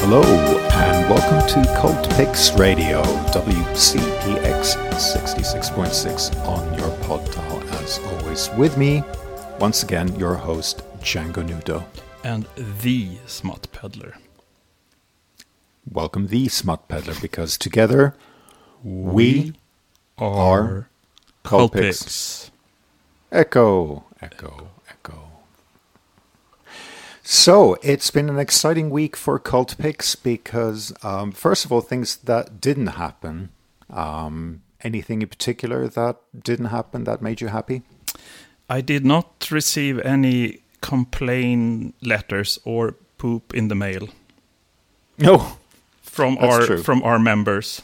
Hello, and welcome to Cult Picks Radio, WCPX 66.6 on your pod dial, as always. With me, once again, your host, Django Nudo. And the Smut Peddler. Welcome, the Smut Peddler, because together we are Cult Picks. Echo, echo, echo. So, it's been an exciting week for Cult Picks because, first of all, things that didn't happen. Anything in particular that didn't happen that made you happy? I did not receive any complaint letters or poop in the mail. No, from our members.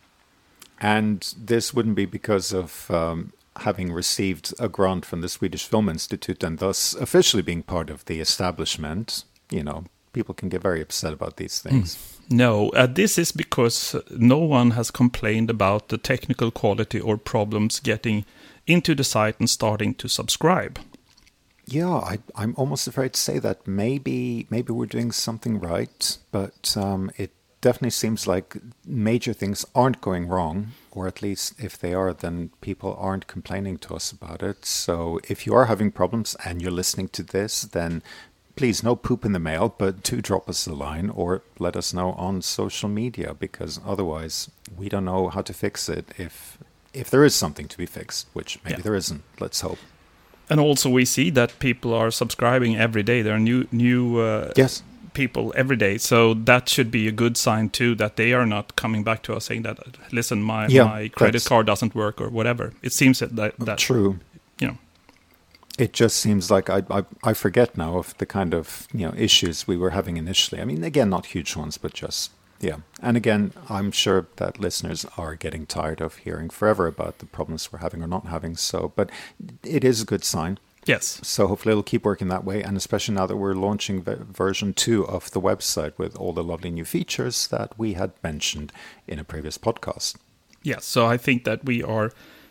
And this wouldn't be because of having received a grant from the Swedish Film Institute and thus officially being part of the establishment. You know, people can get very upset about these things. No, this is because no one has complained about the technical quality or problems getting into the site and starting to subscribe. Yeah, I'm almost afraid to say that maybe we're doing something right, but it definitely seems like major things aren't going wrong, or at least if they are, then people aren't complaining to us about it. So if you are having problems and you're listening to this, then please, no poop in the mail, but do drop us a line or let us know on social media, because otherwise we don't know how to fix it if there is something to be fixed, which maybe there isn't. Let's hope. And also we see that people are subscribing every day. There are new yes. people every day, so that should be a good sign too, that they are not coming back to us saying that, listen, my credit card doesn't work or whatever. It seems that true. You know, it just seems like I forget now of the kind of issues we were having initially. I mean, again, not huge ones, but just and again, I'm sure that listeners are getting tired of hearing forever about the problems we're having or not having. So, but it is a good sign. Yes. So hopefully it'll keep working that way, and especially now that we're launching version 2 of the website with all the lovely new features that we had mentioned in a previous podcast. Yes, so I think that we are,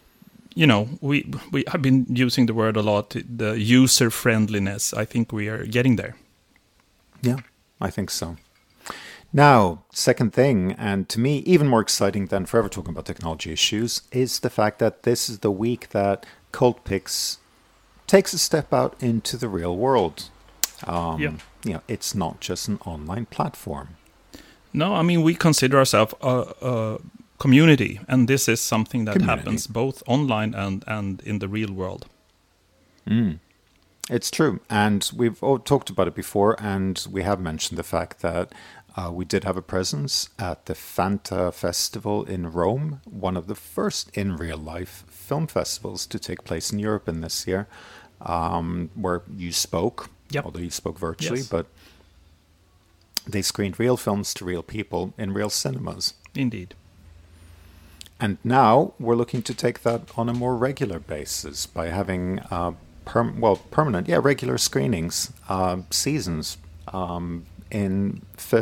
we have been using the word a lot, the user friendliness. I think we are getting there. Yeah, I think so. Now, second thing, and to me even more exciting than forever talking about technology issues, is the fact that this is the week that Cult Picks takes a step out into the real world. It's not just an online platform. No, I mean, we consider ourselves a community, and this is something that happens both online and in the real world. It's true, and we've all talked about it before, and we have mentioned the fact that we did have a presence at the Fanta Festival in Rome, one of the first in real-life film festivals to take place in Europe in this year, where you spoke, although you spoke virtually, but they screened real films to real people in real cinemas. Indeed. And now we're looking to take that on a more regular basis by having permanent, regular screenings, seasons, in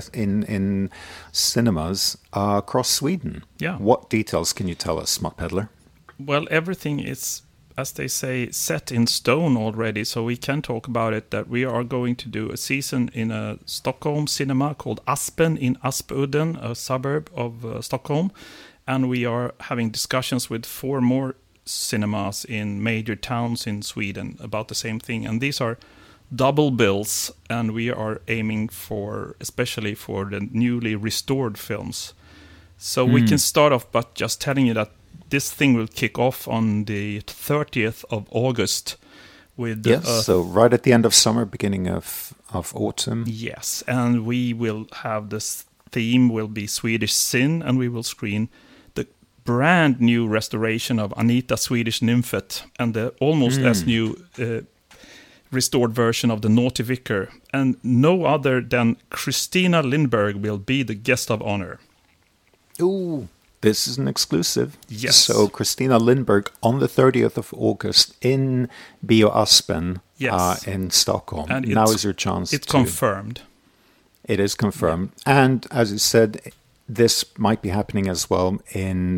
cinemas across Sweden. Yeah. What details can you tell us, Smut Peddler? Well, everything is, as they say, set in stone already, so we can talk about it, that we are going to do a season in a Stockholm cinema called Aspen in Aspudden, a suburb of Stockholm, and we are having discussions with 4 more cinemas in major towns in Sweden about the same thing, and these are double bills, and we are aiming for, especially for the newly restored films. So we can start off by just telling you that this thing will kick off on the 30th of August. So right at the end of summer, beginning of autumn. Yes, and we will have this theme will be Swedish Sin, and we will screen the brand new restoration of Anita Swedish Nymphet and the almost as new restored version of The Naughty Vicar, and no other than Christina Lindberg will be the guest of honor. Ooh, this is an exclusive. Yes. So Christina Lindberg on the 30th of August in Bio Aspen in Stockholm. And now is your chance. It's confirmed. It is confirmed. Yeah. And as you said, this might be happening as well in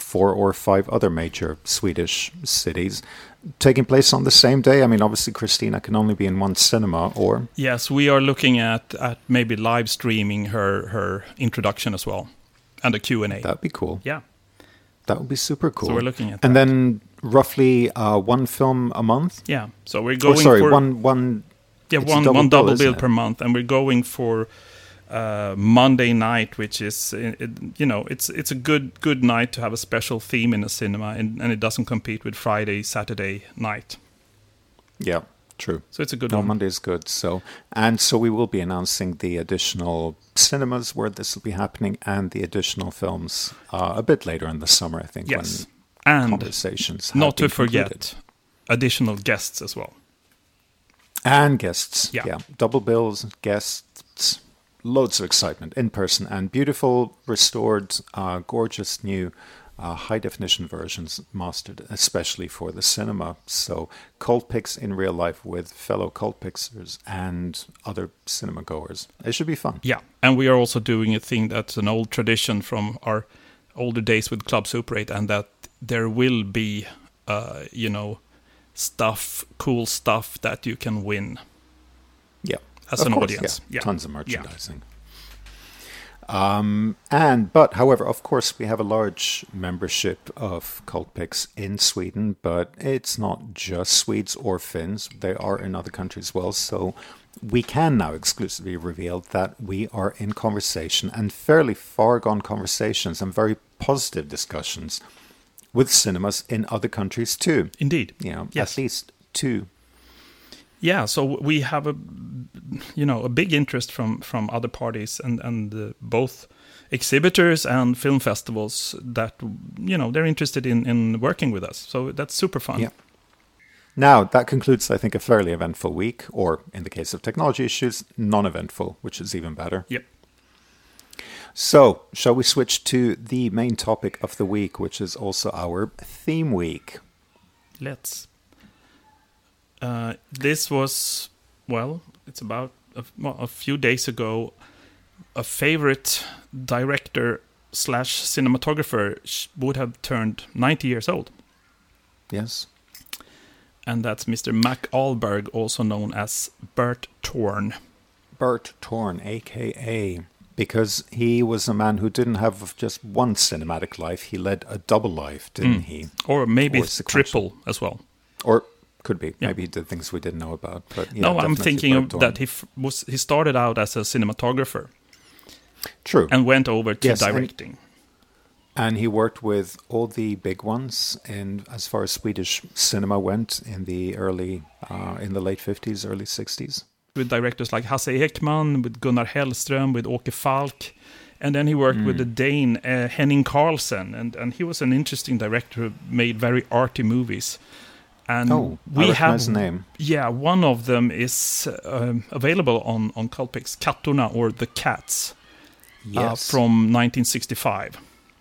4 or 5 other major Swedish cities, taking place on the same day. I mean, obviously, Christina can only be in one cinema, or... Yes, we are looking at maybe live streaming her introduction as well, and a Q&A. That'd be cool. Yeah. That would be super cool. So we're looking at and that. then roughly one film a month? Yeah, so we're going for... one one double bill per month, and we're going for Monday night, which is, it's a good night to have a special theme in a cinema, and it doesn't compete with Friday, Saturday night. Yeah, true. So it's a good one. one. Monday is good. So we will be announcing the additional cinemas where this will be happening and the additional films a bit later in the summer, I think. Yes, when and conversations not to concluded. forget additional guests as well. And guests, yeah. Double bills, guests, loads of excitement in person, and beautiful, restored, gorgeous new high-definition versions mastered especially for the cinema. So cult picks in real life with fellow cult picksers and other cinema goers. It should be fun. Yeah, and we are also doing a thing that's an old tradition from our older days with Club Super 8, and that there will be, cool stuff that you can win. Yeah, as an audience. Yeah. Tons of merchandising. But however, of course, we have a large membership of Cult Picks in Sweden, but it's not just Swedes or Finns. They are in other countries as well. So we can now exclusively reveal that we are in conversation, and fairly far gone conversations and very positive discussions with cinemas in other countries too. Indeed. At least 2. Yeah, so we have a big interest from other parties and both exhibitors and film festivals that, they're interested in working with us. So that's super fun. Yeah. Now, that concludes, I think, a fairly eventful week, or in the case of technology issues, non-eventful, which is even better. Yep. So, shall we switch to the main topic of the week, which is also our theme week? Let's. This was, it's about a few days ago, a favorite director / cinematographer would have turned 90 years old. Yes. And that's Mr. Mac Ahlberg, also known as Bert Thorne. Bert Thorne, a.k.a. Because he was a man who didn't have just one cinematic life. He led a double life, didn't he? Or maybe triple as well. Or could be. Yeah. Maybe he did things we didn't know about. But no, I'm thinking of that he started out as a cinematographer. True. And went over to directing. And he worked with all the big ones, and as far as Swedish cinema went in the late 50s, early 60s. With directors like Hasse Ekman, with Gunnar Hellström, with Åke Falk. And then he worked with the Dane Henning Carlsen. And he was an interesting director who made very arty movies. And I recognize the name. Yeah, one of them is available on Cultpix, Kattorna, or The Cats, from 1965.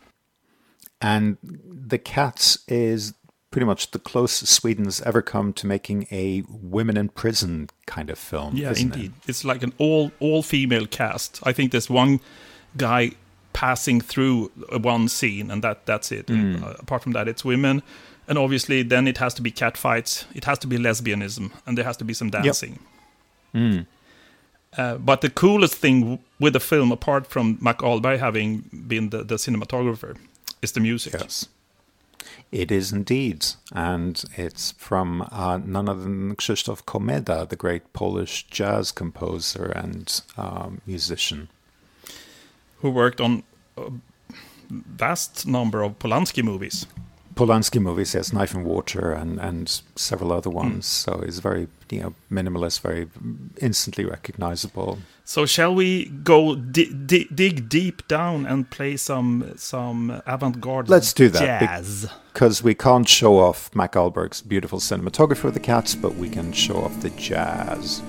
And The Cats is pretty much the closest Sweden's ever come to making a women in prison kind of film. Yeah, isn't indeed. It? It's like an all-female cast. I think there's one guy passing through one scene, and that's it. Apart from that, it's women. And obviously, then it has to be catfights, it has to be lesbianism, and there has to be some dancing. Yep. But the coolest thing with the film, apart from Mac Ahlberg having been the cinematographer, is the music. Yes, it is indeed. And it's from none other than Krzysztof Komeda, the great Polish jazz composer and musician. Who worked on a vast number of Polanski movies. Polanski movies, yes, Knife and Water and several other ones. So he's very, minimalist, very instantly recognizable. So shall we go dig deep down and play some avant-garde Let's do that, jazz? Because we can't show off Mac Ahlberg's beautiful cinematography of The Cats, but we can show off the jazz.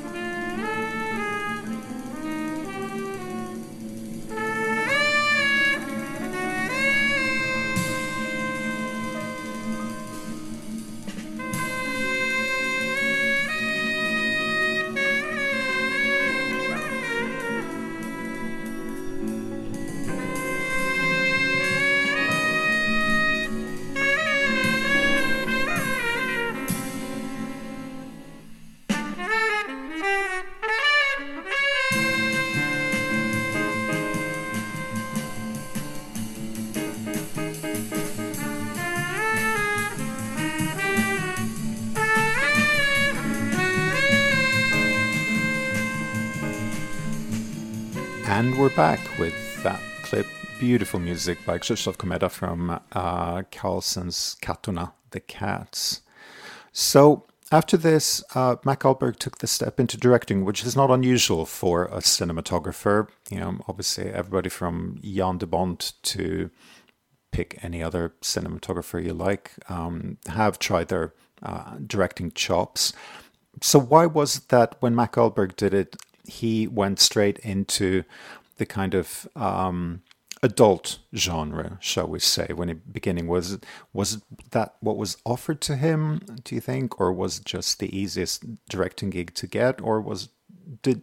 we're back with that clip. Beautiful music by Krzysztof Komeda from Carlsen's Kattorna, The Cats. So after this, Mac Ahlberg took the step into directing, which is not unusual for a cinematographer. You know, obviously everybody from Jan de Bont to pick any other cinematographer you like have tried their directing chops. So why was it that when Mac Ahlberg did it, he went straight into the kind of adult genre, shall we say, when it beginning? Was that what was offered to him, do you think, or was it just the easiest directing gig to get, or did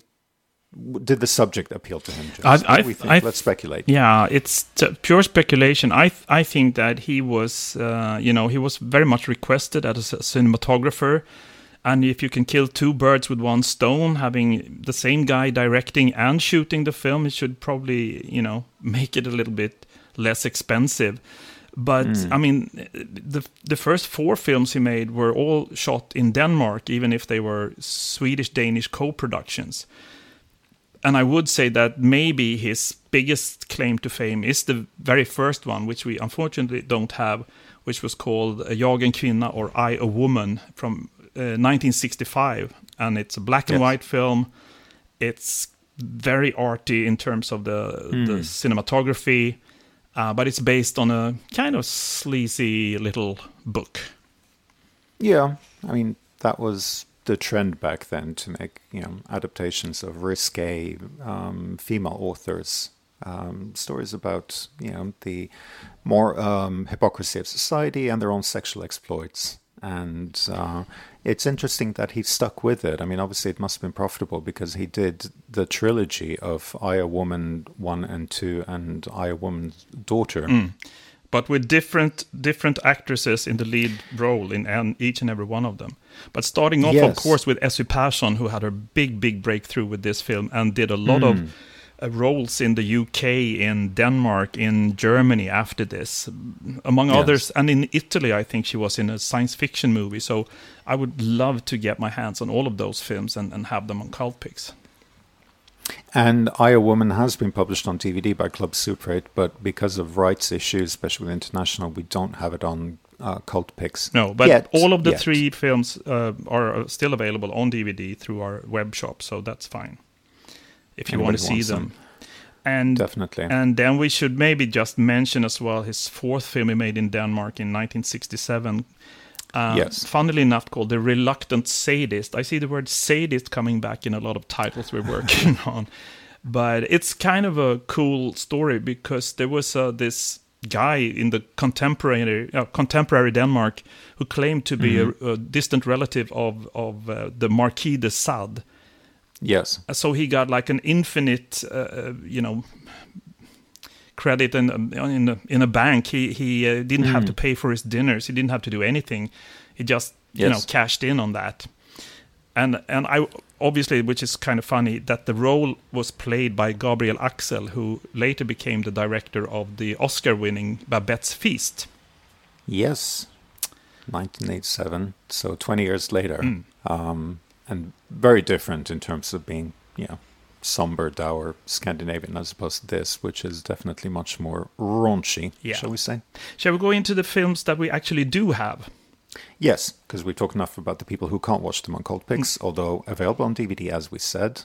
the subject appeal to him? Let's speculate. Yeah, it's pure speculation. I think that he was he was very much requested as a cinematographer. And if you can kill two birds with one stone, having the same guy directing and shooting the film, it should probably, make it a little bit less expensive. But, I mean, the first 4 films he made were all shot in Denmark, even if they were Swedish-Danish co-productions. And I would say that maybe his biggest claim to fame is the very first one, which we unfortunately don't have, which was called Jag en kvinna, or I, a Woman, from 1965, and it's a black and white film. It's very arty in terms of the cinematography, but it's based on a kind of sleazy little book. Yeah, I mean, that was the trend back then, to make adaptations of risque female authors, stories about the more hypocrisy of society and their own sexual exploits. And it's interesting that he stuck with it. I mean, obviously it must have been profitable, because he did the trilogy of I, a Woman 1 and 2 and I, a Woman's Daughter. But with different actresses in the lead role in each and every one of them. But starting off, of course, with Essie Persson, who had her big breakthrough with this film and did a lot of roles in the UK, in Denmark, in Germany after this, among others, and in Italy. I think she was in a science fiction movie. So I would love to get my hands on all of those films and have them on Cult Picks. And I, a Woman has been published on DVD by Club Super 8, but because of rights issues, especially with international, we don't have it on Cult Picks. No, but all of the 3 films are still available on DVD through our web shop, so that's fine if you want to see them. And definitely. And then we should maybe just mention as well his 4th film he made in Denmark in 1967. Funnily enough, called The Reluctant Sadist. I see the word sadist coming back in a lot of titles we're working on. But it's kind of a cool story, because there was this guy in the contemporary Denmark who claimed to be a distant relative of the Marquis de Sade. Yes. So he got like an infinite, credit in a bank. He didn't have to pay for his dinners. He didn't have to do anything. He just cashed in on that. And I obviously, which is kind of funny, that the role was played by Gabriel Axel, who later became the director of the Oscar-winning Babette's Feast. Yes, 1987. So 20 years later. And very different in terms of being, somber, dour Scandinavian, as opposed to this, which is definitely much more raunchy, shall we say. Shall we go into the films that we actually do have? Yes, because we talked enough about the people who can't watch them on Cult Picks, although available on DVD, as we said.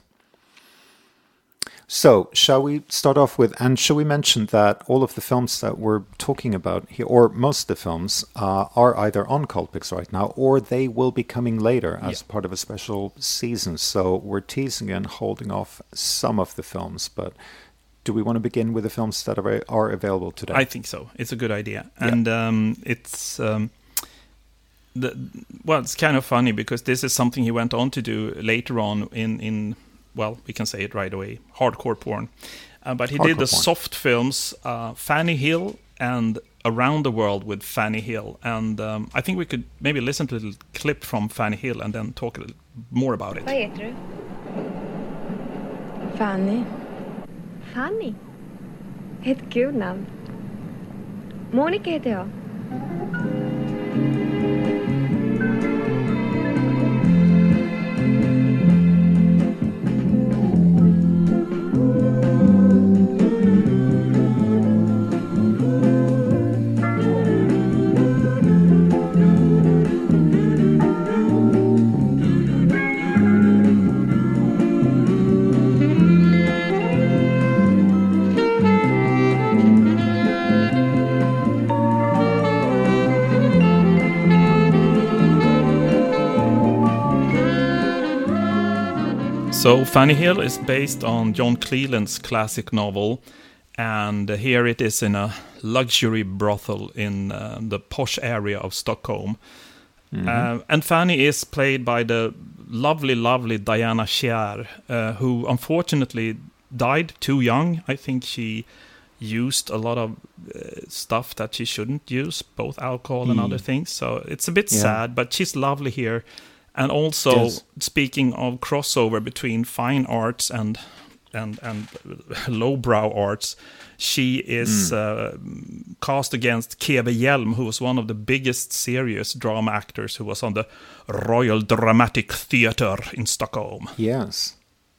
So, shall we start off with, and shall we mention that all of the films that we're talking about here, or most of the films, are either on Cult Picks right now, or they will be coming later as part of a special season. So we're teasing and holding off some of the films, but do we want to begin with the films that are available today? I think so. It's a good idea. And it's... it's kind of funny, because this is something he went on to do later on in we can say it right away, hardcore porn. But he did the soft films, Fanny Hill and Around the World with Fanny Hill. And I think we could maybe listen to a little clip from Fanny Hill and then talk a little more about it. Vad heter du? Fanny. Fanny? Ett kul namn. Monica heter jag. So Fanny Hill is based on John Cleland's classic novel, and here it is in a luxury brothel in the posh area of Stockholm. And Fanny is played by the lovely Diana Scheer, who unfortunately died too young. I think she used a lot of stuff that she shouldn't use, both alcohol and other things. So it's a bit sad, but she's lovely here. And also, speaking of crossover between fine arts and lowbrow arts, she is cast against Keve Hjelm, who was one of the biggest serious drama actors who was on the Royal Dramatic Theatre in Stockholm. Yes.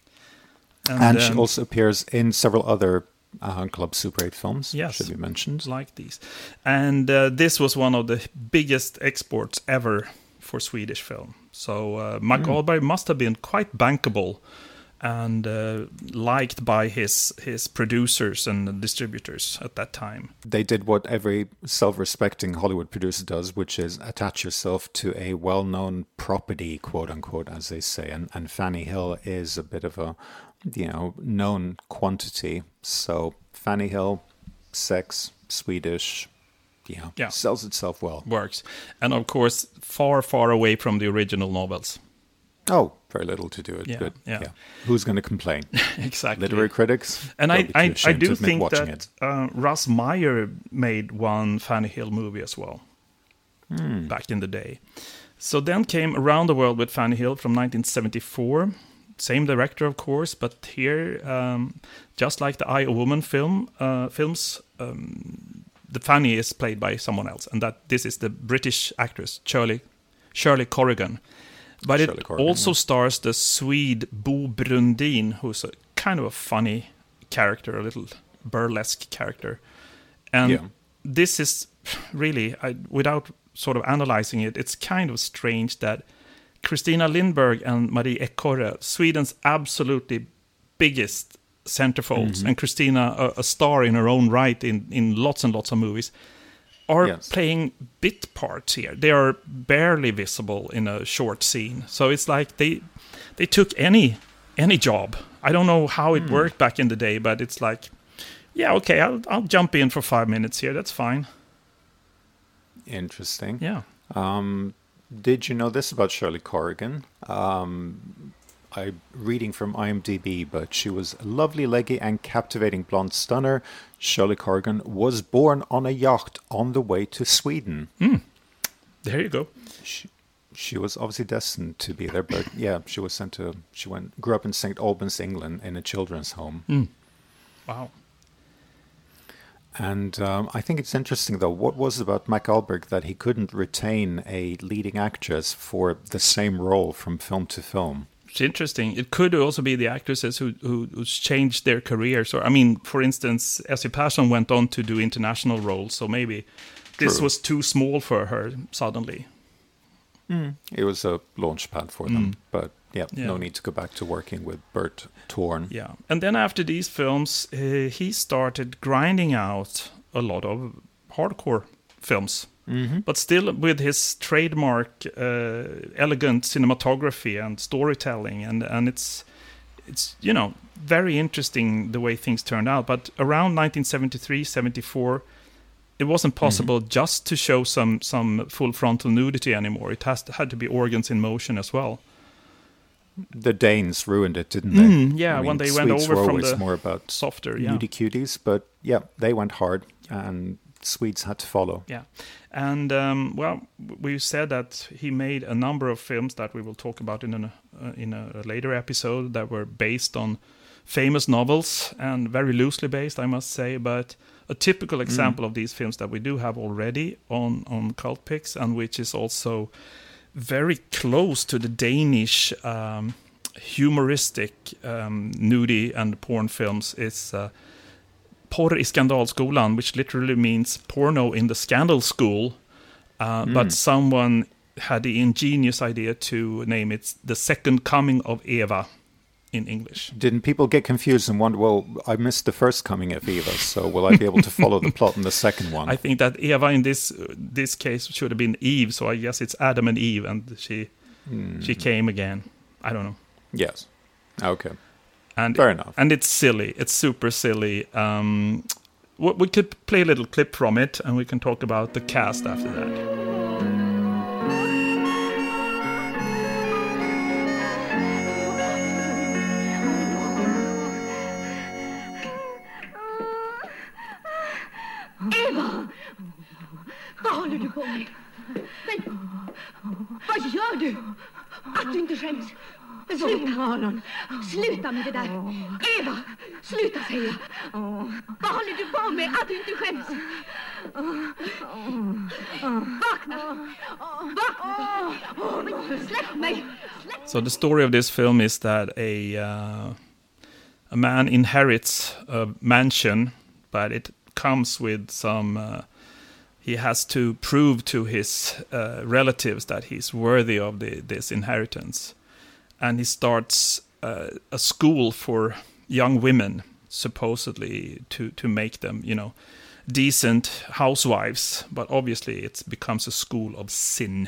And she also appears in several other Club Super 8 films, should be mentioned. Like these. And this was one of the biggest exports ever for Swedish film. So Mike Ahlberg must have been quite bankable and liked by his producers and distributors at that time. They did what every self-respecting Hollywood producer does, which is attach yourself to a well-known property, quote-unquote, as they say. And Fanny Hill is a bit of a, known quantity. So Fanny Hill, sex, Swedish, sells itself well. Works. And of course, far away from the original novels. Oh, very little to do it. Good. Yeah. Who's going to complain? Exactly. Literary critics? And I do think that Russ Meyer made one Fanny Hill movie as well, back in the day. So then came Around the World with Fanny Hill from 1974. Same director, of course, but here, just like the Eye of a Woman films, the Fanny is played by someone else, and that this is the British actress Shirley Corrigan. But it also stars the Swede Bo Brundin, who's a kind of a funny character, a little burlesque character. And this is really, without sort of analyzing it, it's kind of strange that Christina Lindberg and Marie Ekorre, Sweden's absolutely biggest centerfolds, and Christina, a star in her own right in lots and lots of movies, are playing bit parts here. They are barely visible in a short scene. So it's like they took any job. I don't know how it worked back in the day, but it's like, I'll jump in for 5 minutes here. That's fine. Interesting. Yeah. Did you know this about Shirley Corrigan? I'm reading from IMDb, but she was a lovely, leggy, and captivating blonde stunner. Shirley Corrigan was born on a yacht on the way to Sweden. There you go. She was obviously destined to be there, but she was grew up in St. Albans, England, in a children's home. Wow. And I think it's interesting, though, what was it about Mike Ahlberg that he couldn't retain a leading actress for the same role from film to film? It's interesting. It could also be the actresses who changed their careers. Or, I mean, for instance, Essie Persson went on to do international roles, so maybe this was too small for her suddenly. It was a launch pad for them, but no need to go back to working with Bert Thorn. Yeah, and then after these films, he started grinding out a lot of hardcore films. But still with his trademark elegant cinematography and storytelling, and it's very interesting the way things turned out. But around 1973-74, it wasn't possible just to show some full frontal nudity anymore. It had to be organs in motion as well. The Danes ruined it, didn't they? I mean, when they went over from the more about softer, nudie cuties, but they went hard, and Swedes had to follow. Yeah, and we said that he made a number of films that we will talk about in a later episode that were based on famous novels, and very loosely based, I must say. But a typical example of these films that we do have already on Cult Picks, and which is also very close to the Danish humoristic nudie and porn films, is Porr i Skandalskolan, which literally means porno in the scandal school, but someone had the ingenious idea to name it The Second Coming of Eva in English. Didn't people get confused and wonder, well, I missed the first coming of Eva, so will I be able to follow the plot in the second one? I think that Eva in this case should have been Eve, so I guess it's Adam and Eve, and she came again. I don't know. Yes. Okay. And Fair enough. And it's silly. It's super silly. We could play a little clip from it, and we can talk about the cast after that. Eva! Vad håller du på med? Men, vad gör du? Att du inte skäms. Sluta! Sluta med det där! Eva! Sluta säger jag! Vad håller du på med? Att du inte skäms! Vakna! Vakna! Släpp mig! So the story of this film is that a man inherits a mansion, but it comes with some... he has to prove to his relatives that he's worthy of this inheritance. And he starts a school for young women, supposedly to make them, decent housewives. But obviously it becomes a school of sin.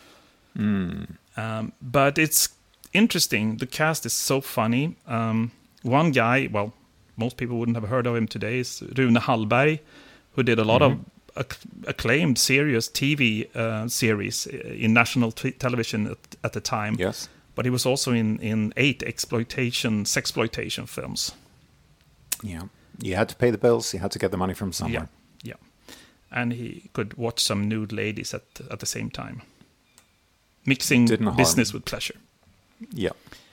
But it's interesting. The cast is so funny. One guy, well, most people wouldn't have heard of him today, is Rune Hallberg, who did a lot of acclaimed serious TV series in national television at the time. Yes. But he was also in 8 sexploitation films. Yeah. You had to pay the bills. You had to get the money from somewhere. Yeah. And he could watch some nude ladies at the same time. Mixing business with pleasure. Yeah.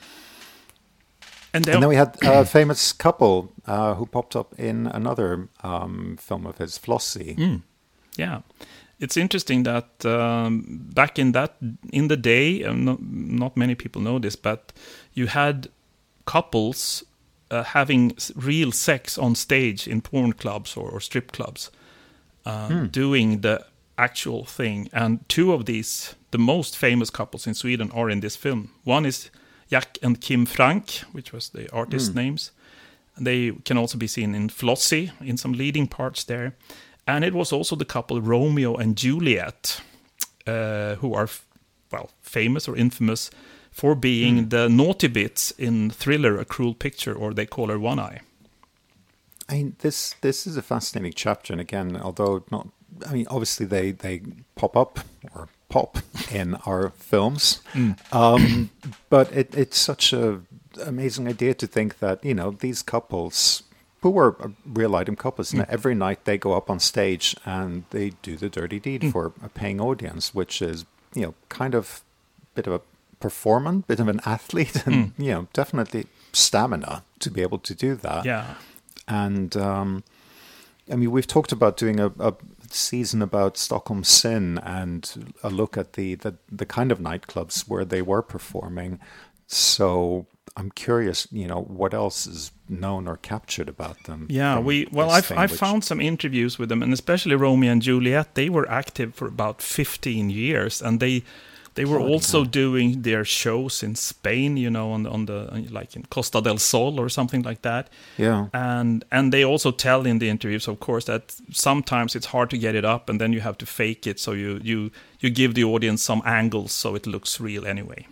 And then we had a famous couple who popped up in another film of his, Flossie. Yeah. It's interesting that back in the day, not many people know this, but you had couples having real sex on stage in porn clubs or strip clubs, doing the actual thing. And 2 of these, the most famous couples in Sweden, are in this film. One is Jack and Kim Frank, which was the artist names. They can also be seen in Flossie, in some leading parts there. And it was also the couple Romeo and Juliet, who are, famous or infamous for being the naughty bits in Thriller, A Cruel Picture, or They Call Her One Eye. I mean, this is a fascinating chapter. And again, although not... I mean, obviously they pop in our films. But it's such a amazing idea to think that, these couples... who were real item couples, and every night they go up on stage and they do the dirty deed for a paying audience, which is, kind of a bit of a performer, bit of an athlete, and, definitely stamina to be able to do that. Yeah. And, we've talked about doing a season about Stockholm Sin and a look at the kind of nightclubs where they were performing. So I'm curious, what else is known or captured about them. Yeah, I found some interviews with them, and especially Romeo and Juliet. They were active for about 15 years, and they were also doing their shows in Spain, on the like in Costa del Sol or something like that. Yeah, and they also tell in the interviews, of course, that sometimes it's hard to get it up, and then you have to fake it, so you give the audience some angles so it looks real anyway.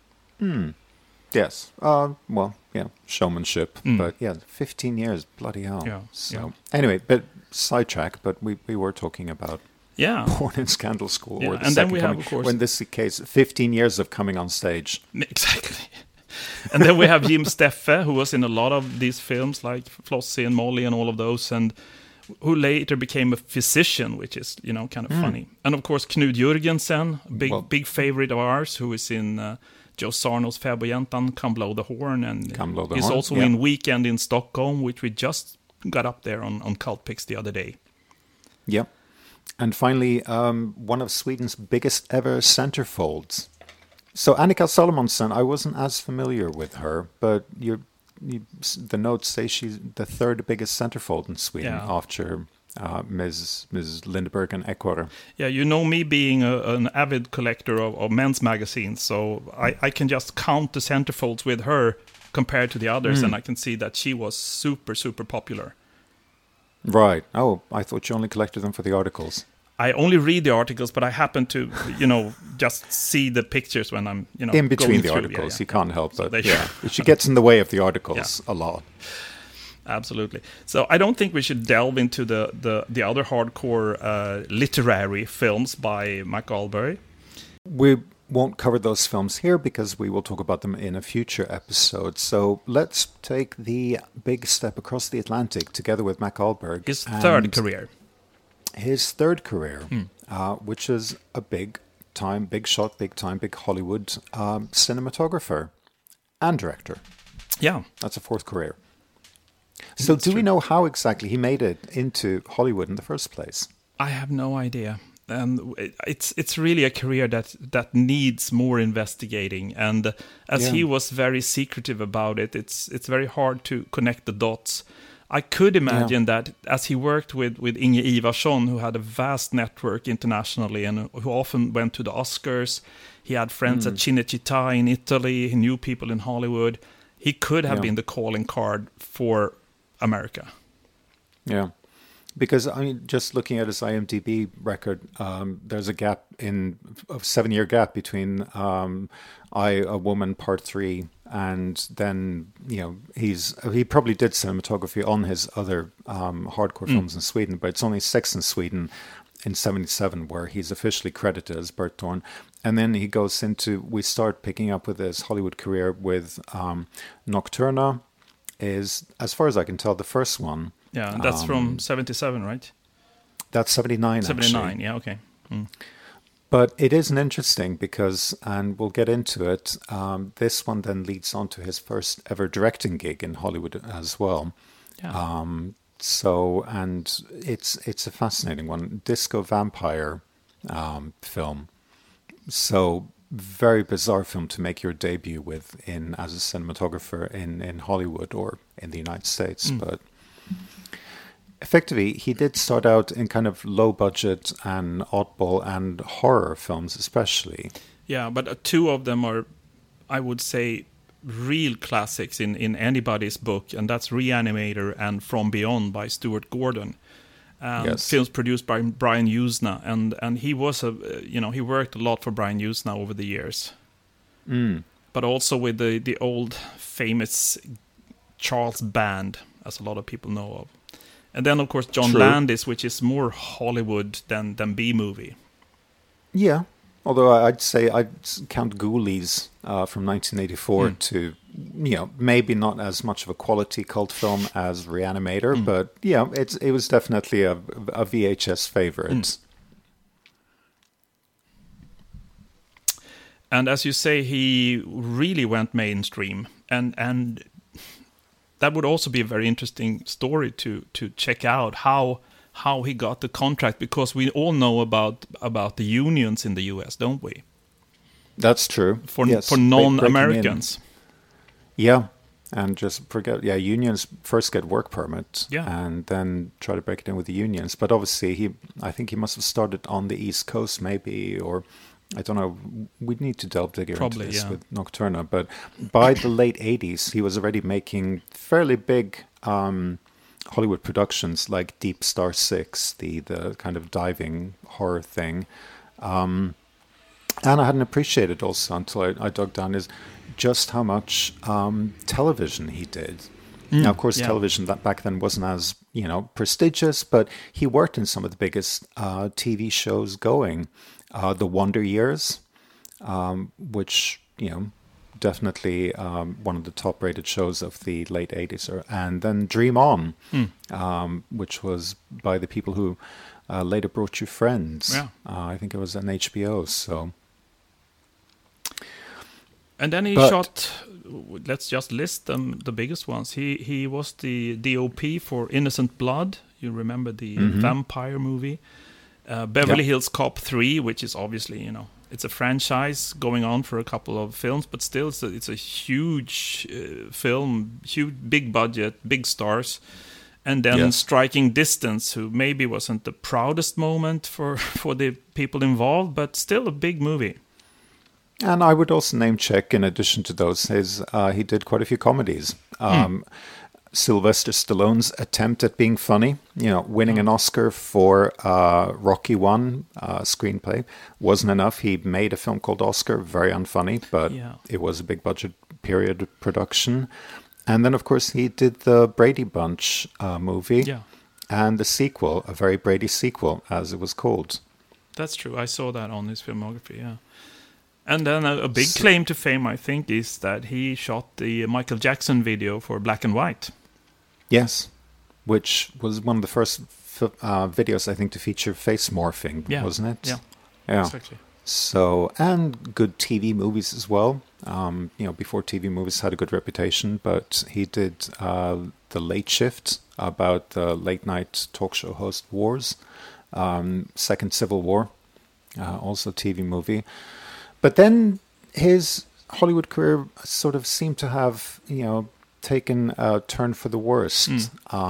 Yes. Showmanship. But 15 years, bloody hell. Yeah. So anyway, but sidetrack. But we were talking about porn and scandal school, or the and then we coming, have, of course, when this is the case, 15 years of coming on stage. Exactly. And then we have Jim Steffe, who was in a lot of these films like Flossie and Molly and all of those, and who later became a physician, which is kind of funny. And of course Knud Jürgensen, big favorite of ours, who is in Joe Sarno's Fäbodjäntan, Come Blow the Horn, and he's also in Weekend in Stockholm, which we just got up there on Cult Picks the other day. Yep. And finally, one of Sweden's biggest ever centerfolds. So Annika Salomonsen, I wasn't as familiar with her, but the notes say she's the 3rd biggest centerfold in Sweden after Ms. Lindeberg and Ekorre. Yeah, me being an avid collector of men's magazines, so I can just count the centerfolds with her compared to the others, and I can see that she was super, super popular. Right. Oh, I thought you only collected them for the articles. I only read the articles, but I happen to, just see the pictures when I'm, in between going the through. articles. You can't help it. Yeah. She gets in the way of the articles a lot. Absolutely. So I don't think we should delve into the other hardcore literary films by Mike Allberry. We won't cover those films here because we will talk about them in a future episode. So let's take the big step across the Atlantic together with Mac Allberg. His third career. His third career, which is a big shot, big Hollywood cinematographer and director. Yeah. That's a fourth career. So do we know how exactly he made it into Hollywood in the first place? I have no idea. And it's really a career that needs more investigating. And as he was very secretive about it, it's very hard to connect the dots. I could imagine that as he worked with Inge Ivarsson, who had a vast network internationally and who often went to the Oscars, he had friends at Cinecittà in Italy, he knew people in Hollywood. He could have been the calling card for America. Yeah. Because, I mean, just looking at his IMDb record, there's a 7-year gap between A Woman Part 3 and then, he probably did cinematography on his other hardcore films in Sweden, but it's only Sex in Sweden in 1977 where he's officially credited as Bert Thorne. And then he goes we start picking up with his Hollywood career with Nocturna is, as far as I can tell, the first one. Yeah, and that's from 77, right? That's 79, 79, actually. Yeah, okay. But it isn't interesting because, and we'll get into it, this one then leads on to his first ever directing gig in Hollywood as well. Yeah. And it's a fascinating one. Disco Vampire film. So very bizarre film to make your debut with as a cinematographer in Hollywood or in the United States, but effectively, he did start out in kind of low budget and oddball and horror films, especially. Yeah, but two of them are, I would say, real classics in anybody's book, and that's Reanimator and From Beyond by Stuart Gordon. Films produced by Brian Usna, and he was he worked a lot for Brian Usna over the years. But also with the old famous Charles Band, as a lot of people know of. And then, of course, John Landis, which is more Hollywood than B-movie. Yeah, although I'd say I'd count Ghoulies from 1984 to, maybe not as much of a quality cult film as Reanimator, but yeah, it was definitely a VHS favorite. And as you say, he really went mainstream, and that would also be a very interesting story to check out how he got the contract, because we all know about the unions in the US, don't we? That's true. For non-Americans. Yeah, and just forget. Yeah, unions first get work permit, and then try to break it in with the unions. But obviously, I think he must have started on the East Coast, maybe, or. I don't know. We'd need to delve deeper into this with Nocturna. But by the late 80s, he was already making fairly big Hollywood productions like Deep Star 6, the kind of diving horror thing. And I hadn't appreciated also until I dug down is just how much television he did. Now, of course, television that back then wasn't as, prestigious, but he worked in some of the biggest TV shows going. The Wonder Years, which, definitely one of the top-rated shows of the late 80s. And then Dream On, which was by the people who later brought you Friends. Yeah. I think it was on HBO, so... And then he shot, let's just list them, the biggest ones. He was the DOP for Innocent Blood. You remember the vampire movie. Beverly Hills Cop 3, which is obviously, it's a franchise going on for a couple of films, but still it's a huge film, huge, big budget, big stars. And then Striking Distance, who maybe wasn't the proudest moment for the people involved, but still a big movie. And I would also name check, in addition to those, he did quite a few comedies. Sylvester Stallone's attempt at being funny. Winning an Oscar for Rocky 1 screenplay wasn't enough. He made a film called Oscar, very unfunny, but it was a big budget period production. And then, of course, he did the Brady Bunch movie and the sequel, a very Brady sequel, as it was called. That's true. I saw that on his filmography, yeah. And then a big claim to fame, I think, is that he shot the Michael Jackson video for Black and White. Yes, which was one of the first videos, I think, to feature face morphing, wasn't it? Yeah, exactly. So, and good TV movies as well. Before TV movies had a good reputation, but he did The Late Shift, about the late night talk show host wars, Second Civil War, also TV movie. But then his Hollywood career sort of seemed to have, taken a turn for the worst.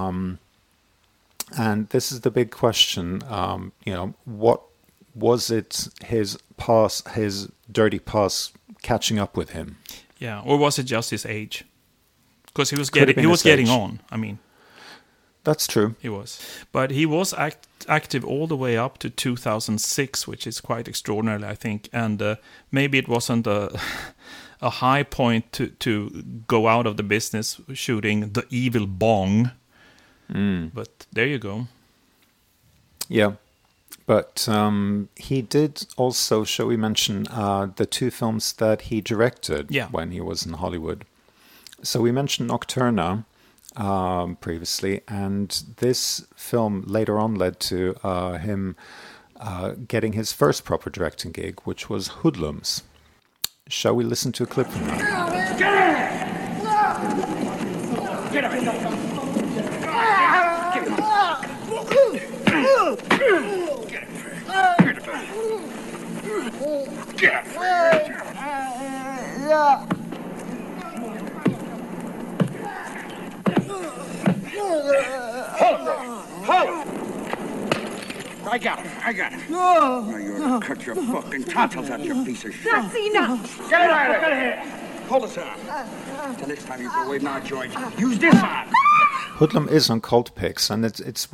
And this is the big question, what was it his dirty past catching up with him? Yeah, or was it just his age? Because he was getting on. I mean, that's true. He was, but he was active all the way up to 2006, which is quite extraordinary, I think. And maybe it wasn't a high point to go out of the business shooting The Evil Bong. But there you go. Yeah. But he did also, shall we mention, the 2 films that he directed when he was in Hollywood. So we mentioned Nocturna previously, and this film later on led to him getting his first proper directing gig, which was Hoodlums. Shall we listen to a clip from that? Get him! Get him! I got him. Now you're gonna cut your fucking tonsils out, you piece of shit. That's enough. Get it out of here. Hold this arm. The next time you go away now, George, use this arm. Hoodlum is on Cult Picks, and it's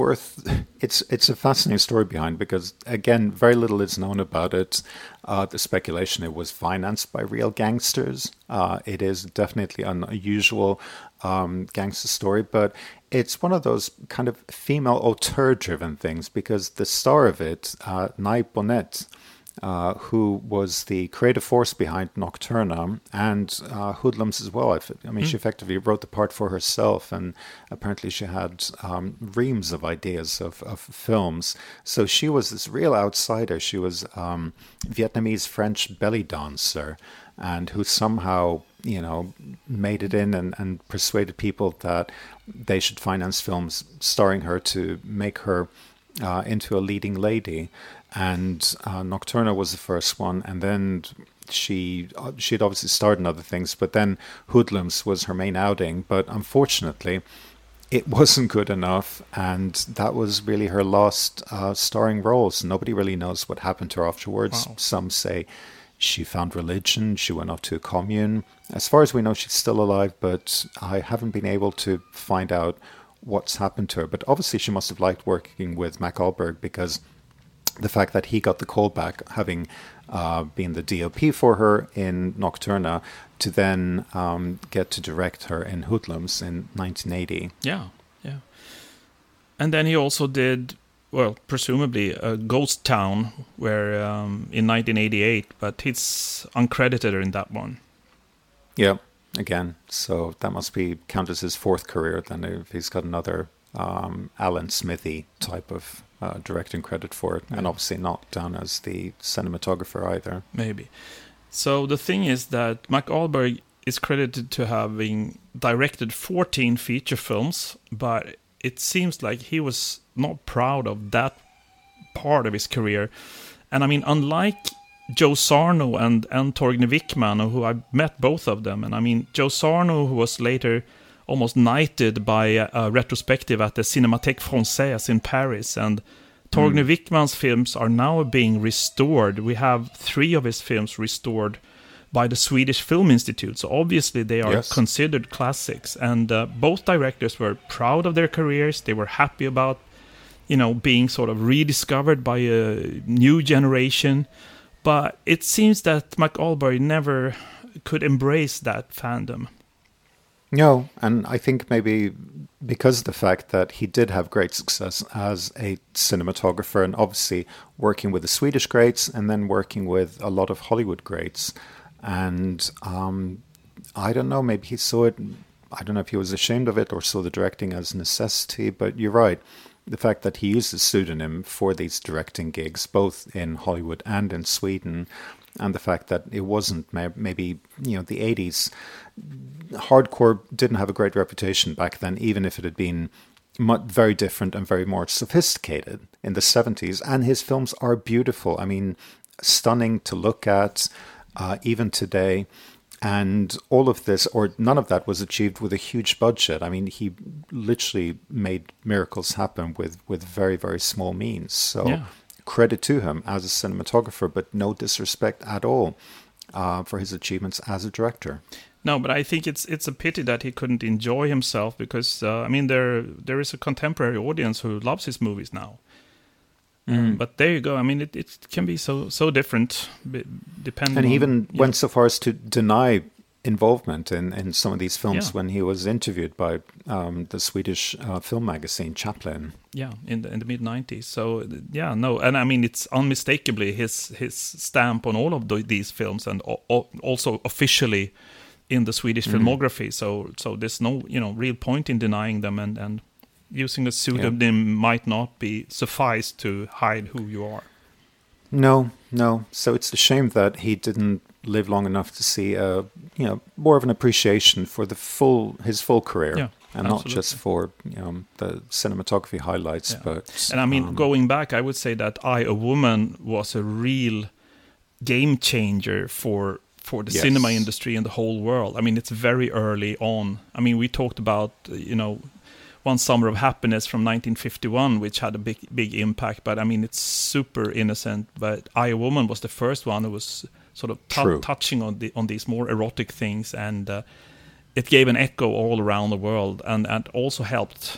a fascinating story behind, because again, very little is known about it. The speculation it was financed by real gangsters. It is definitely an unusual gangster story, but it's one of those kind of female auteur-driven things, because the star of it, Nye Bonnet, who was the creative force behind Nocturna and Hoodlums as well. I mean, she effectively wrote the part for herself, and apparently she had reams of ideas of films. So she was this real outsider. She was Vietnamese-French belly dancer, and who somehow, made it in and persuaded people that they should finance films starring her to make her into a leading lady. And Nocturna was the first one, and then she'd obviously starred in other things, but then Hoodlums was her main outing. But unfortunately, it wasn't good enough, and that was really her last starring roles. Nobody really knows what happened to her afterwards. Wow. Some say she found religion, she went off to a commune. As far as we know, she's still alive, but I haven't been able to find out what's happened to her. But obviously she must have liked working with Mac Ahlberg, because the fact that he got the call back, having been the DOP for her in Nocturna, to then get to direct her in Hoodlums in 1980. Yeah. And then he also did, well, presumably Ghost Town, where in 1988, but he's uncredited in that one. Yeah. Again, so that must be counted as his fourth career, then, if he's got another Alan Smithy type of directing credit for it, and obviously not down as the cinematographer either. Maybe. So the thing is that Mac Ahlberg is credited to having directed 14 feature films, but it seems like he was not proud of that part of his career. And I mean, unlike Joe Sarno and Torgny Wickman, who I met both of them, and I mean, Joe Sarno, who was later almost knighted by a retrospective at the Cinémathèque Française in Paris, and Torgny Wickman's films are now being restored. We have 3 of his films restored by the Swedish Film Institute. So obviously they are considered classics. And both directors were proud of their careers. They were happy about, being sort of rediscovered by a new generation. But it seems that Mac Ahlberg never could embrace that fandom. No, and I think maybe because of the fact that he did have great success as a cinematographer, and obviously working with the Swedish greats and then working with a lot of Hollywood greats. And I don't know, maybe he saw it, I don't know if he was ashamed of it or saw the directing as necessity, but you're right. The fact that he used a pseudonym for these directing gigs, both in Hollywood and in Sweden, and the fact that it wasn't maybe, the 80s, hardcore didn't have a great reputation back then, even if it had been very different and very more sophisticated in the 70s. And his films are beautiful. I mean, stunning to look at, even today. And all of this, or none of that, was achieved with a huge budget. I mean, he literally made miracles happen with very, very small means. So credit to him as a cinematographer, but no disrespect at all for his achievements as a director. No, but I think it's a pity that he couldn't enjoy himself because, there is a contemporary audience who loves his movies now. But there you go. I mean, it can be so different depending on... And he even went so far as to deny involvement in some of these films when he was interviewed by the Swedish film magazine Chaplin. Yeah, in the mid-90s. So, no. And I mean, it's unmistakably his stamp on all of these films and also officially in the Swedish filmography. So there's no, real point in denying them and using a pseudonym might not be suffice to hide who you are. No. So it's a shame that he didn't live long enough to see more of an appreciation for his full career, and not just for the cinematography highlights. But and I mean, going back, I would say that I, A Woman was a real game changer for the cinema industry in the whole world. I mean, it's very early on. I mean, we talked about One Summer of Happiness from 1951, which had a big impact. But I mean, it's super innocent. But I, A Woman was the first one who was sort of touching on these more erotic things, and it gave an echo all around the world, and also helped,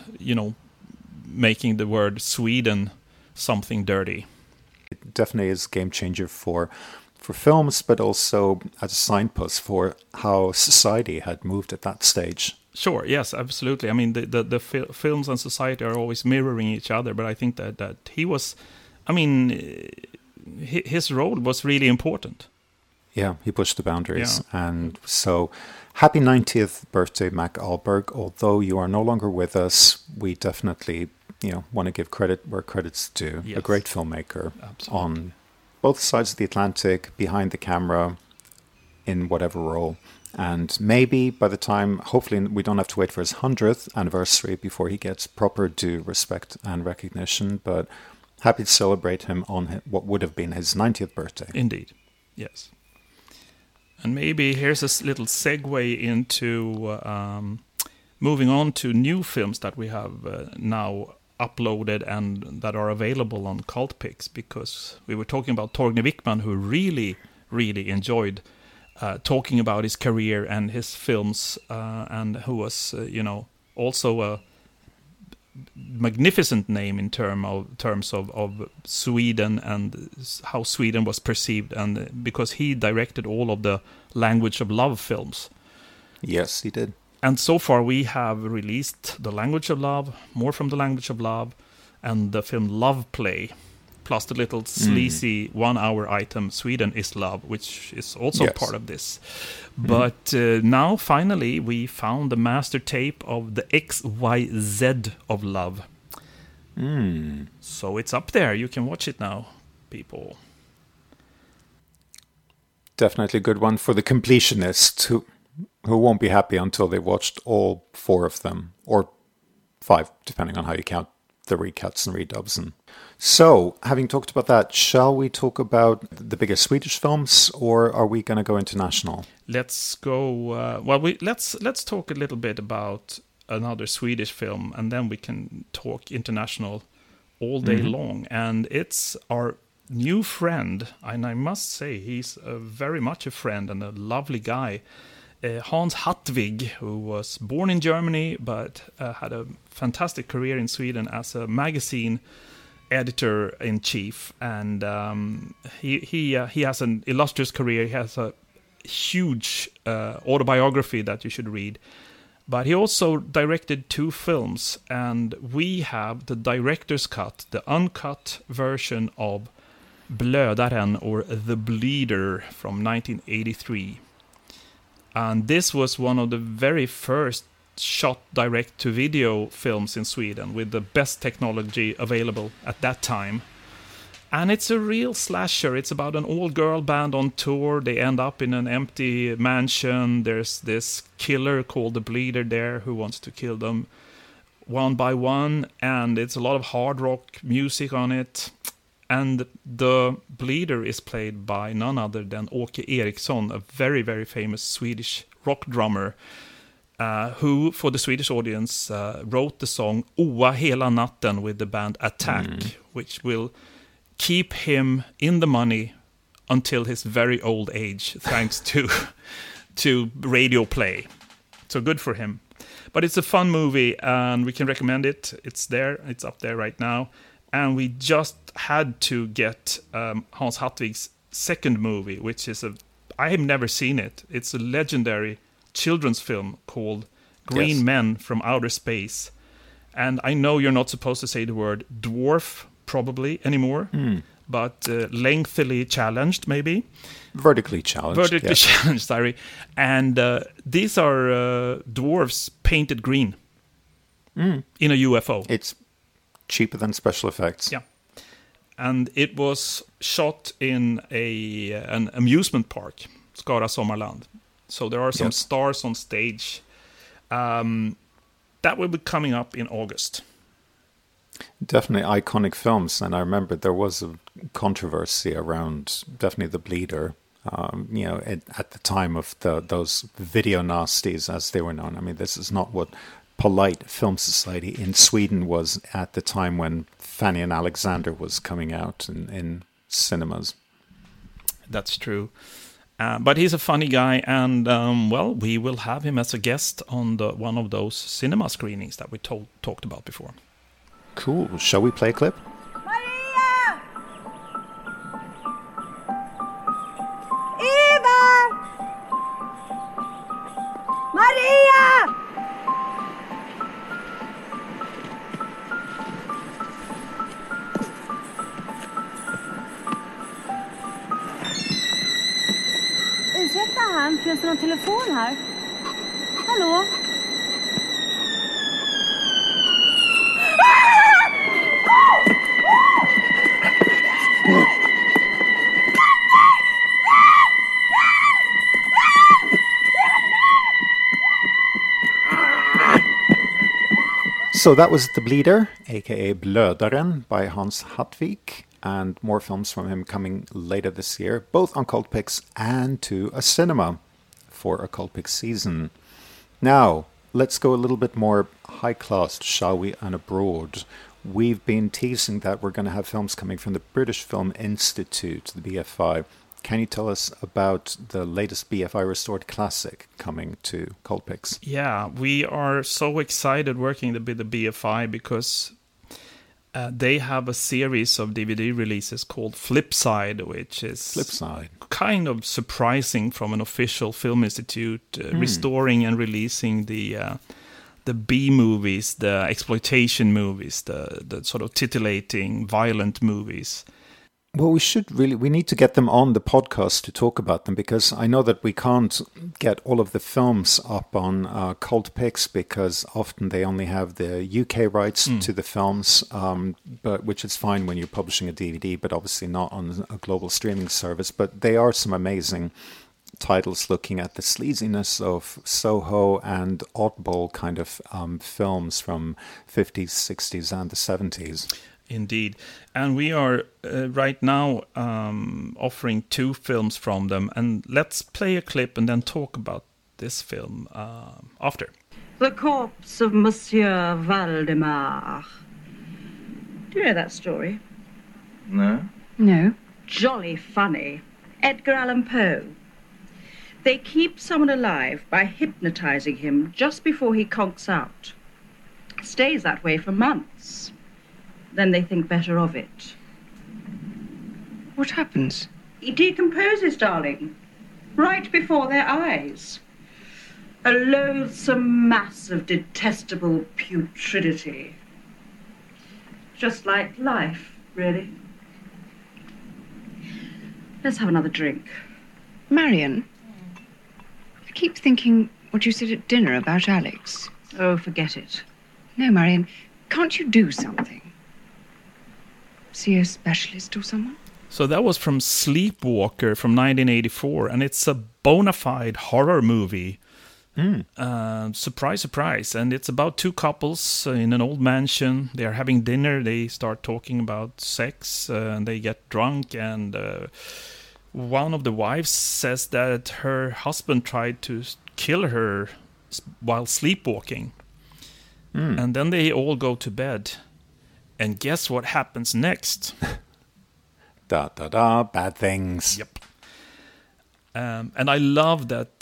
making the word Sweden something dirty. It definitely is a game changer for films, but also as a signpost for how society had moved at that stage. Sure, yes, absolutely. I mean, the films and society are always mirroring each other, but I think that he was, I mean, his role was really important. Yeah, he pushed the boundaries. Yeah. And so, happy 90th birthday, Mac Ahlberg. Although you are no longer with us, we definitely, want to give credit where credit's due. Yes. A great filmmaker. Absolutely. On both sides of the Atlantic, behind the camera, in whatever role. And maybe by the time, hopefully we don't have to wait for his 100th anniversary before he gets proper due respect and recognition, but happy to celebrate him on what would have been his 90th birthday. Indeed, yes. And maybe here's a little segue into moving on to new films that we have now uploaded and that are available on Cultpix, because we were talking about Torgny Wickman, who really, really enjoyed talking about his career and his films, and who was, also a magnificent name in terms of Sweden and how Sweden was perceived, and because he directed all of the Language of Love films. Yes, he did. And so far we have released The Language of Love, More from the Language of Love, and the film Love Play, plus the little sleazy 1 hour item Sweden is Love, which is also part of this. But now finally we found the master tape of the XYZ of Love. So it's up there. You can watch it now, people. Definitely a good one for the completionists who won't be happy until they've watched all 4 of them, or 5, depending on how you count the recuts and redubs. And so, having talked about that, shall we talk about the bigger Swedish films, or are we going to go international? Let's go. Let's talk a little bit about another Swedish film, and then we can talk international all day long. And it's our new friend, and I must say he's very much a friend and a lovely guy, Hans Hartwig, who was born in Germany but had a fantastic career in Sweden as a magazine editor-in-chief, and he has an illustrious career. He has a huge autobiography that you should read. But he also directed 2 films, and we have the director's cut, the uncut version of Blödaren, or The Bleeder, from 1983. And this was one of the very first shot direct-to-video films in Sweden, with the best technology available at that time. And it's a real slasher. It's about an all-girl band on tour. They end up in an empty mansion. There's this killer called the Bleeder there who wants to kill them one by one. And it's a lot of hard rock music on it. And the Bleeder is played by none other than Åke Eriksson, a very, very famous Swedish rock drummer, who, for the Swedish audience, wrote the song Oa hela natten with the band Attack, which will keep him in the money until his very old age, thanks to radio play. So good for him. But it's a fun movie, and we can recommend it. It's there. It's up there right now. And we just had to get Hans Hartwig's second movie, which is I have never seen it. It's a legendary children's film called Green Men from Outer Space. And I know you're not supposed to say the word dwarf probably anymore, but lengthily challenged, maybe. Vertically challenged. Vertically challenged, sorry. And these are dwarves painted green in a UFO. It's cheaper than special effects. Yeah. And it was shot in an amusement park, Skara Sommarland. So there are some stars on stage. That will be coming up in August. Definitely iconic films, and I remember there was a controversy around definitely The Bleeder. At the time of those video nasties, as they were known. I mean, this is not what polite film society in Sweden was at the time when Fanny and Alexander was coming out in cinemas. That's true. But he's a funny guy, and we will have him as a guest on one of those cinema screenings that we talked about before. Cool. Shall we play a clip? Maria! Eva! Maria! Ursäkta han, finns det någon telefon här? Hallå? So that was The Bleeder, aka Blödaren, by Hans Hartwig, and more films from him coming later this year, both on Cultpix and to a cinema for a Cultpix season. Now, let's go a little bit more high-class, shall we, and abroad. We've been teasing that we're going to have films coming from the British Film Institute, the BFI. Can you tell us about the latest BFI restored classic coming to Cultpix? Yeah, we are so excited working with the BFI because they have a series of DVD releases called Flipside, which is kind of surprising from an official film institute, restoring and releasing the B movies, the exploitation movies, the sort of titillating, violent movies. Well, we need to get them on the podcast to talk about them, because I know that we can't get all of the films up on Cultpix because often they only have the UK rights to the films, but which is fine when you're publishing a DVD, but obviously not on a global streaming service. But they are some amazing titles looking at the sleaziness of Soho and oddball kind of films from 50s, 60s and the 70s. Indeed. And we are right now offering 2 films from them. And let's play a clip and then talk about this film after. The Corpse of Monsieur Valdemar. Do you know that story? No. No. Jolly funny. Edgar Allan Poe. They keep someone alive by hypnotizing him just before he conks out. Stays that way for months. Then they think better of it. What happens? He decomposes, darling. Right before their eyes. A loathsome mass of detestable putridity. Just like life, really. Let's have another drink. Marion, I keep thinking what you said at dinner about Alex. Oh, forget it. No, Marion, can't you do something? See a specialist or someone? So that was from Sleepwalker from 1984, and it's a bona fide horror movie. Surprise, surprise. And it's about two couples in an old mansion. They are having dinner. They start talking about sex, and they get drunk. And one of the wives says that her husband tried to kill her while sleepwalking. And then they all go to bed. And guess what happens next? Bad things. Yep. And I love that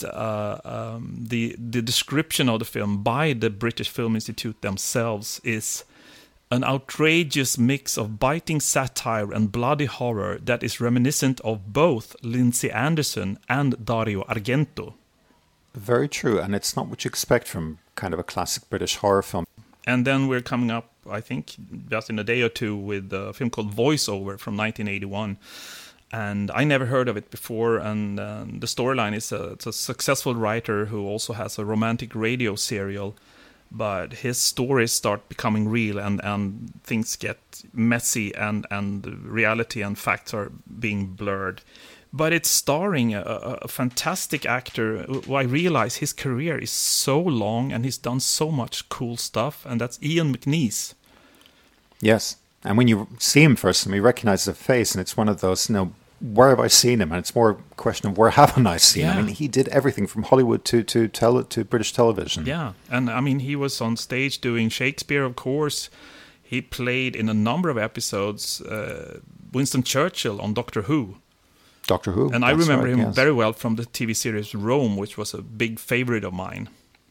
the description of the film by the British Film Institute themselves is an outrageous mix of biting satire and bloody horror that is reminiscent of both Lindsay Anderson and Dario Argento. Very true, and it's not what you expect from kind of a classic British horror film. And then we're coming up, I think, just in a day or two with a film called Voiceover from 1981. And I never heard of it before, and the storyline is it's a successful writer who also has a romantic radio serial, but his stories start becoming real, and things get messy, and reality and facts are being blurred. But it's starring a fantastic actor who I realize his career is so long, and he's done so much cool stuff, and that's Ian McNeice. Yes, and when you see him first, you recognize the face, and it's one of those, where have I seen him? And it's more a question of where haven't I seen him? I mean, he did everything from Hollywood to British television. Yeah, and I mean, he was on stage doing Shakespeare, of course. He played in a number of episodes Winston Churchill on Doctor Who. Doctor Who. And I remember him very well from the TV series Rome, which was a big favorite of mine.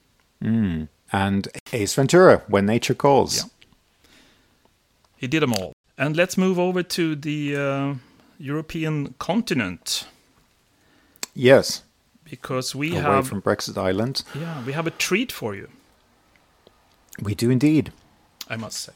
And Ace Ventura, When Nature Calls. Yeah. He did them all. And let's move over to the European continent. Yes. Because we Away from Brexit Island. Yeah, we have a treat for you. We do indeed. I must say.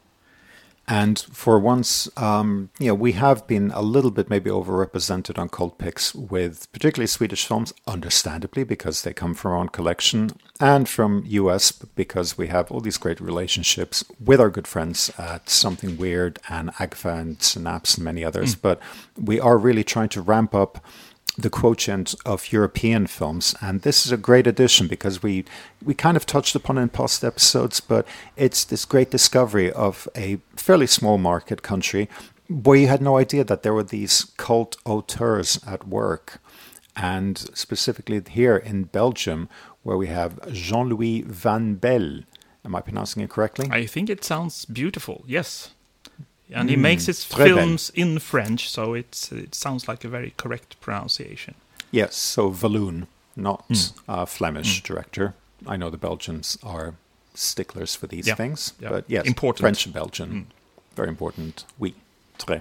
And for once, we have been a little bit maybe overrepresented on Cult Picks with particularly Swedish films, understandably, because they come from our own collection, and from US, because we have all these great relationships with our good friends at Something Weird and AGFA and Synapse and many others. But we are really trying to ramp up the quotient of European films, and this is a great addition because we kind of touched upon it in past episodes, but it's this great discovery of a fairly small market country where you had no idea that there were these cult auteurs at work, and specifically here in Belgium where we have Jean-Louis Van Belle. Am I pronouncing it correctly? I think it sounds beautiful, yes. And he makes his films in French, so it sounds like a very correct pronunciation. Yes, so Walloon, not a Flemish director. I know the Belgians are sticklers for these things, but yes, important. French and Belgian, very important. Oui, très.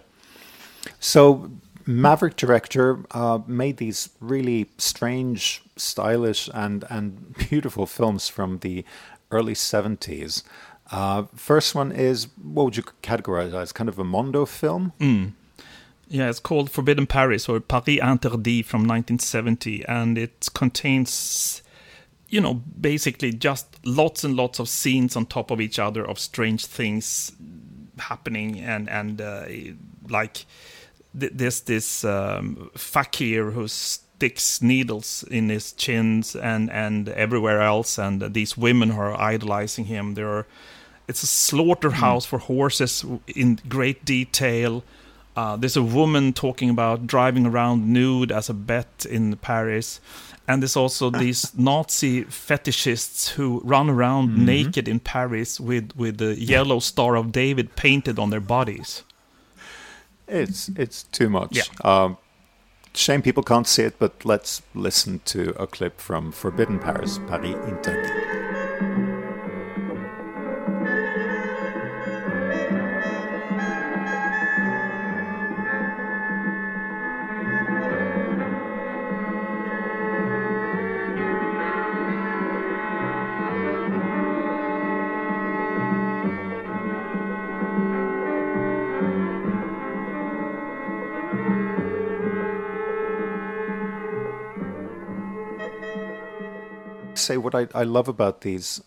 So Maverick director made these really strange, stylish, and beautiful films from the early 70s. First one is, what would you categorize as? Kind of a Mondo film? Yeah, it's called Forbidden Paris, or Paris Interdit from 1970, and it contains, basically just lots and lots of scenes on top of each other of strange things happening, and like there's this fakir who sticks needles in his chins and everywhere else, and these women who are idolizing him. It's a slaughterhouse for horses in great detail. There's a woman talking about driving around nude as a bet in Paris. And there's also these Nazi fetishists who run around naked in Paris with the yellow Star of David painted on their bodies. It's too much. Yeah. Shame people can't see it, but let's listen to a clip from Forbidden Paris, Paris Interdit. Say what I love about these,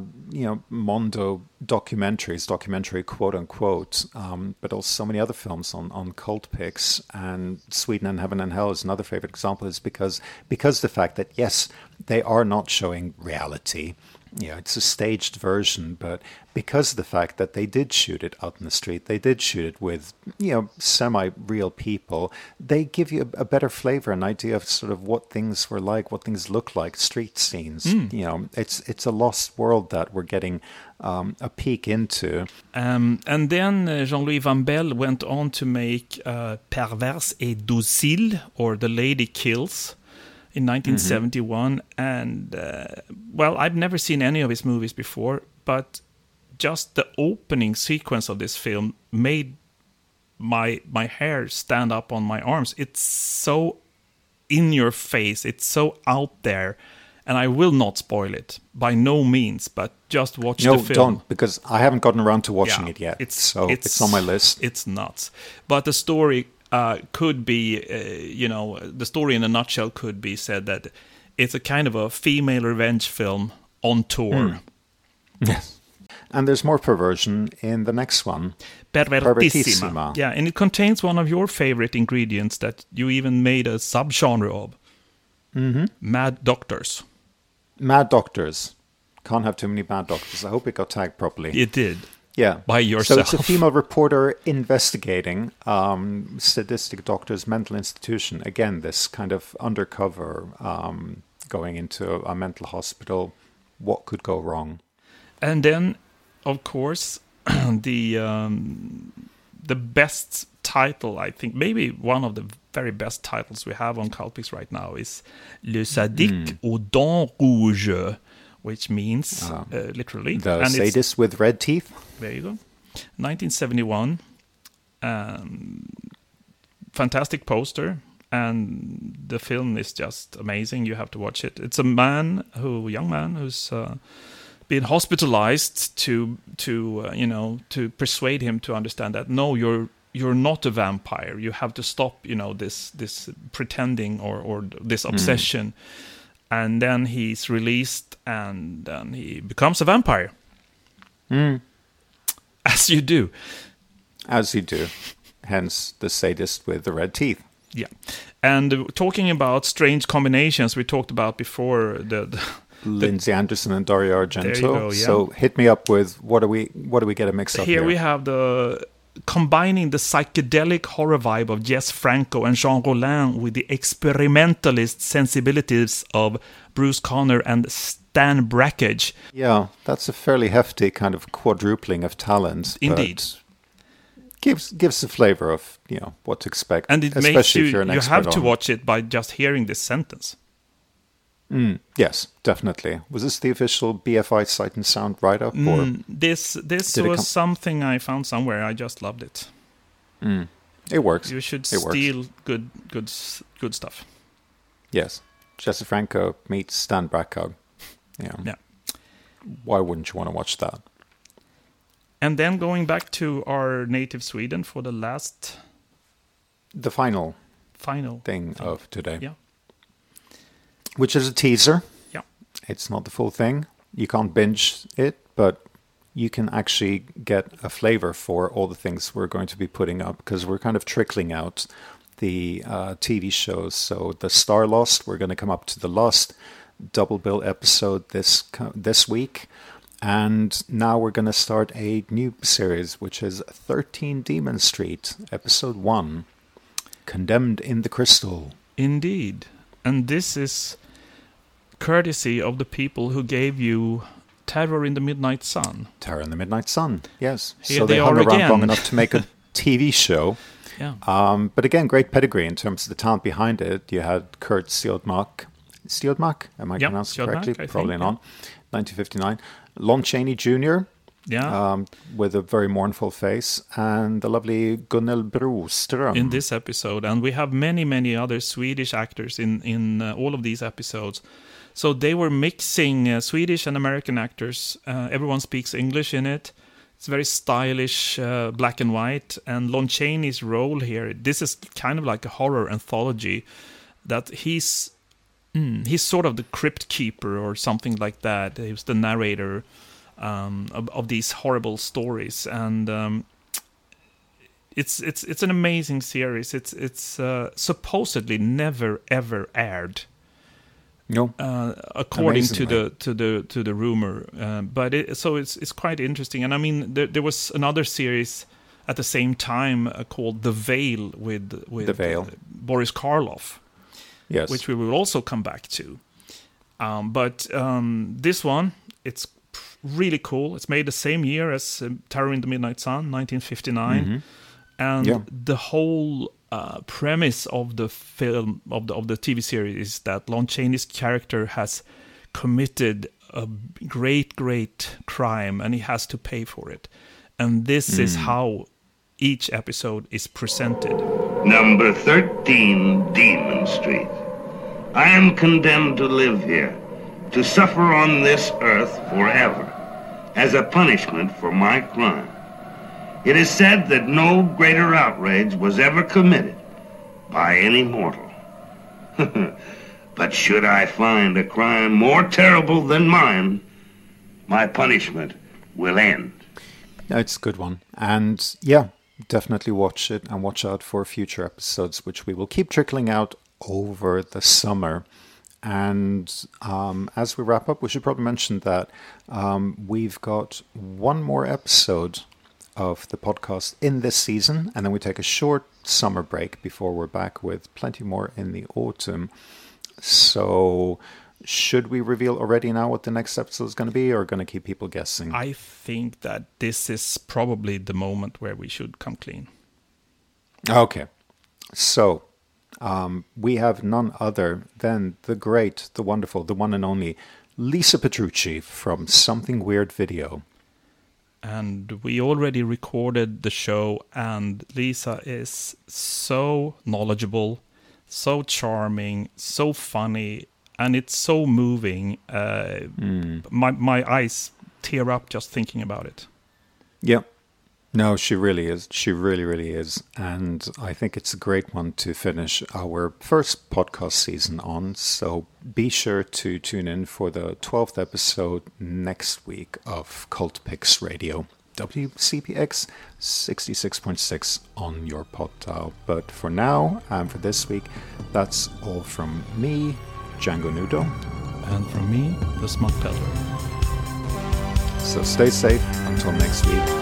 Mondo documentaries, documentary quote unquote, but also so many other films on cult picks, and Sweden and Heaven and Hell is another favorite example, is because the fact that, yes, they are not showing reality. It's a staged version, but because of the fact that they did shoot it out in the street, they did shoot it with, semi-real people, they give you a better flavor, an idea of sort of what things were like, what things look like, street scenes. It's a lost world that we're getting a peek into. And then Jean-Louis Van Belle went on to make Perverse et Docile, or The Lady Kills, in 1971, and I've never seen any of his movies before, but just the opening sequence of this film made my hair stand up on my arms. It's so in your face, it's so out there, and I will not spoil it by no means, but just watch the film. No, don't, because I haven't gotten around to watching it yet. It's on my list. It's nuts, but the story could be, the story in a nutshell could be said that it's a kind of a female revenge film on tour. Yes. And there's more perversion in the next one. Pervertissima. Yeah, and it contains one of your favorite ingredients that you even made a subgenre of. Mad Doctors. Mad Doctors. Can't have too many bad doctors. I hope it got tagged properly. It did. Yeah. By yourself. So it's a female reporter investigating sadistic doctor's mental institution. Again, this kind of undercover going into a mental hospital. What could go wrong? And then, of course, the best title, I think, maybe one of the very best titles we have on Cultpix right now is Le Sadique aux Dents Rouges, which means literally the sadist with red teeth. There you go. 1971. Fantastic poster, and the film is just amazing. You have to watch it. It's a young man who's been hospitalized to persuade him to understand that no, you're not a vampire. You have to stop this pretending or this obsession. And then he's released, and then he becomes a vampire. As you do. As you do. Hence the sadist with the red teeth. Yeah. And talking about strange combinations we talked about before, the Lindsay Anderson and Dario Argento. There you go, yeah. So hit me up with what do we get a mix up here? Here we have combining the psychedelic horror vibe of Jess Franco and Jean Rollin with the experimentalist sensibilities of Bruce Conner and Stan Brakhage. Yeah, that's a fairly hefty kind of quadrupling of talent. Indeed. Gives a flavor of what to expect, and it especially makes if you're an expert. You have to watch it by just hearing this sentence. Yes, definitely. Was this the official BFI Sight and Sound write-up? This was something I found somewhere. I just loved it. It works. You should steal good stuff. Yes. Jesse Franco meets Stan Brakhage. Yeah. Why wouldn't you want to watch that? And then going back to our native Sweden for the final thing of today. Yeah. Which is a teaser. Yeah. It's not the full thing. You can't binge it, but you can actually get a flavor for all the things we're going to be putting up, because we're kind of trickling out the TV shows. So the Star Lost, we're going to come up to the last double bill episode this week. And now we're going to start a new series, which is 13 Demon Street, episode 1, Condemned in the Crystal. Indeed. And this is courtesy of the people who gave you Terror in the Midnight Sun. Terror in the Midnight Sun, yes. Here so they are hung around again. long enough to make a TV show. Yeah. But again, great pedigree in terms of the talent behind it. You had Kurt Siodmak. Am I pronouncing it correctly? Probably not. 1959. Lon Chaney Jr. Yeah. With a very mournful face, and the lovely Gunnel Broström in this episode. And we have many, many other Swedish actors in all of these episodes. So they were mixing Swedish and American actors. Everyone speaks English in it. It's very stylish, black and white. And Lon Chaney's role here, this is kind of like a horror anthology, that he's sort of the crypt keeper or something like that. He was the narrator of these horrible stories, and it's an amazing series. It's supposedly never ever aired. No, according to the rumor, but it's quite interesting. And I mean, there was another series at the same time called The Veil with The Veil. Boris Karloff, yes, which we will also come back to. But this one, it's really cool. It's made the same year as Terror in the Midnight Sun, 1959, and the whole premise of the film of the TV series is that Lon Chaney's character has committed a great crime and he has to pay for it, and this is how each episode is presented. Number 13, Demon Street. I am condemned to live here, to suffer on this earth forever, as a punishment for my crime. It is said that no greater outrage was ever committed by any mortal. But should I find a crime more terrible than mine, my punishment will end. It's a good one. And yeah, definitely watch it and watch out for future episodes, which we will keep trickling out over the summer. And as we wrap up, we should probably mention that we've got one more episode of the podcast in this season, and then we take a short summer break before we're back with plenty more in the autumn. So should we reveal already now what the next episode is going to be, or going to keep people guessing? I think that this is probably the moment where we should come clean. Okay. So we have none other than the great, the wonderful, the one and only Lisa Petrucci from Something Weird Video. And we already recorded the show, and Lisa is so knowledgeable, so charming, so funny, and it's so moving. My eyes tear up just thinking about it. Yeah. No, she really is. She really, really is. And I think it's a great one to finish our first podcast season on. So be sure to tune in for the 12th episode next week of Cult Picks Radio. WCPX 66.6 on your pod dial. But for now, and for this week, that's all from me, Django Nudo. And from me, the Smut Peddler. So stay safe until next week.